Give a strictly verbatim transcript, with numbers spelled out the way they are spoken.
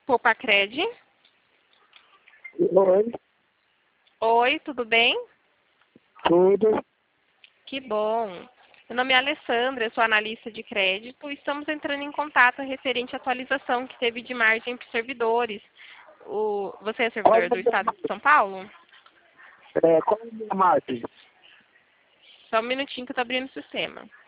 Copacred. Oi, Oi, tudo bem? tudo. Que bom. Meu nome é Alessandra, eu sou analista de crédito. Estamos entrando em contato referente à atualização que teve de margem para os servidores. O... Você é Qual é servidor a do minha, Estado de São Paulo? é, qual é a minha margem? Só um minutinho que eu estou abrindo o sistema.